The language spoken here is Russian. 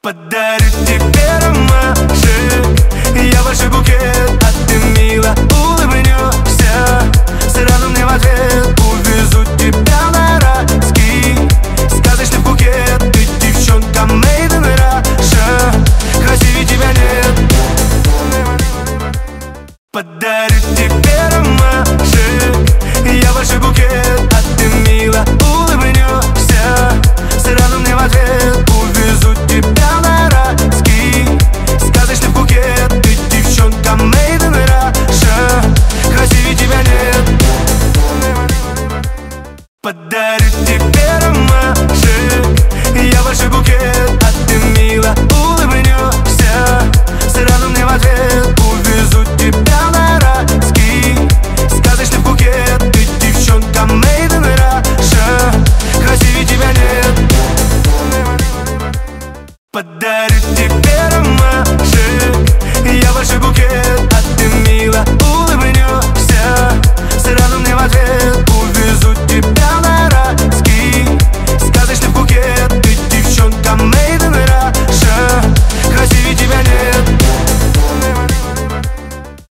Подарю тебе ромашек, я большой букет, а ты мило улыбнешься. Сразу мне в ответ увезу тебя на райский сказочный Пхукет. Ты девчонка made in Russia, красивее тебя нет. Подарю тебе ромашек, я большой букет, а ты мило улыбнешься. Сразу мне в ответ увезу тебя на райский сказочный Пхукет. Ты девчонка made in Russia, красивее тебя нет. Подарю тебе ромашек, я большой букет, а ты мило улыбнешься. Сразу мне в ответ увезу тебя на райский сказочный Пхукет. Ты девчонка made in Russia, красивее тебя нет. Подарю тебе